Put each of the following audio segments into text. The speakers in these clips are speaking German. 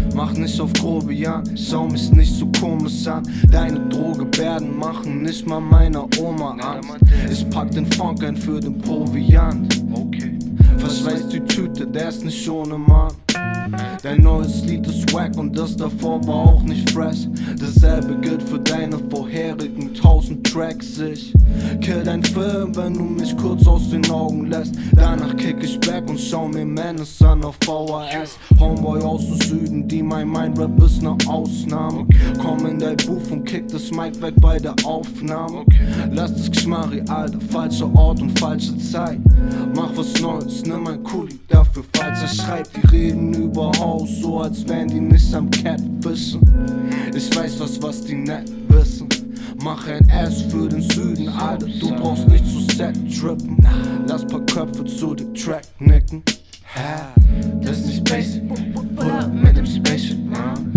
Mach nicht auf Grobian, schau mich nicht so komisch an. Deine Drohgebärden machen nicht mal meiner Oma Angst. Ich pack den Funk ein für den Proviant. Verschweiß die Tüte, der ist nicht ohne Mann. Dein neues Lied ist wack und das davor war auch nicht fresh. Dasselbe gilt für deine vorherigen 1000 Tracks. Ich kill dein Film, wenn du mich kurz aus den Augen lässt. Danach kick ich back und schau mir Menace an auf VHS. Homeboy aus dem Süden, die mein Rap ist ne Ausnahme. Komm in dein Booth und kick das Mic weg bei der Aufnahme. Lass das Geschmarri, Alter, falscher Ort und falsche Zeit. Mach was Neues, nimm ein Kuli, dafür falls er schreibt. Die reden über Haus, so als wären die nicht am Catfischen. Ich weiß was die nicht wissen. Mach ein Ass für den Süden, Alter, du brauchst nicht zu set trippen. Lass paar Köpfe zu dem Track nicken. Das ist nicht basic, pull up mit dem Spaceship, man.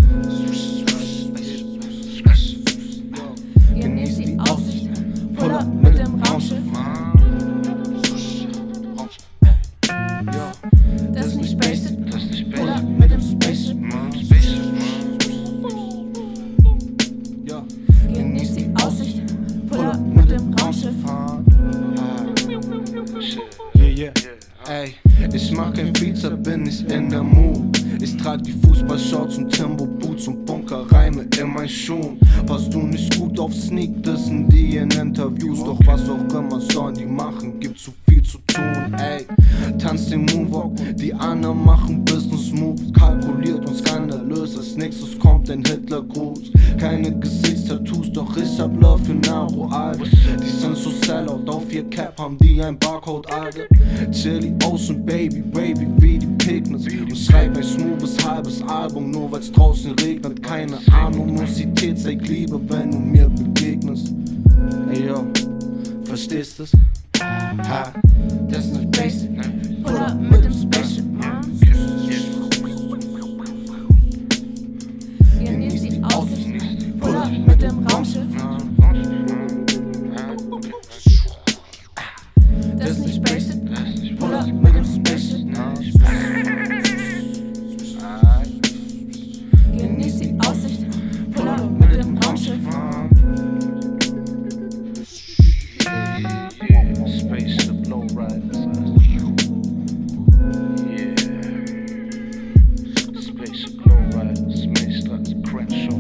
Genieß die Aussicht, pull up mit dem Raumschiff. Das ist nicht basic, pull up mit dem Spaceship. Genieß die Aussicht, pull up mit dem Raumschiff. Yeah. Ey, ich mach kein Feature, bin ich in der Mood. Ich trag die Fußballshorts und Timbo-Boots und Bunkerreime in meinen Schuhen. Passt du nicht gut auf Sneak, dissen die in Interviews. Doch was auch immer sollen die machen, gibt zu viel zu tun, ey. Tanz den Moonwalk, die anderen machen Business Moves. Kalkuliert und skandalös, als nächstes kommt ein Hitlergruß. Keine Gesichtstattoos, doch ich hab Love für Naro, Alter. Die sind so sellout, auf ihr Cap haben die ein Barcode, Alter. Chili, Ocean, Baby, wavy wie die Pigments. Und schreib ein smoothes halbes Album, nur weil's draußen regnet. Keine Animosität, zeig Liebe, wenn du mir begegnest. Ey yo, verstehst du's? Ha, das ist nicht basic, pull up mit dem Spaceship, man. Genieß die Aussicht, pull up mit dem Raumschiff. Das ist nicht basic, pull up mit dem Spaceship. Genieß die Aussicht, pull up mit dem Raumschiff. Spaceship lowriders. Yeah. Spaceship lowriders, Maestras, Crenshaw.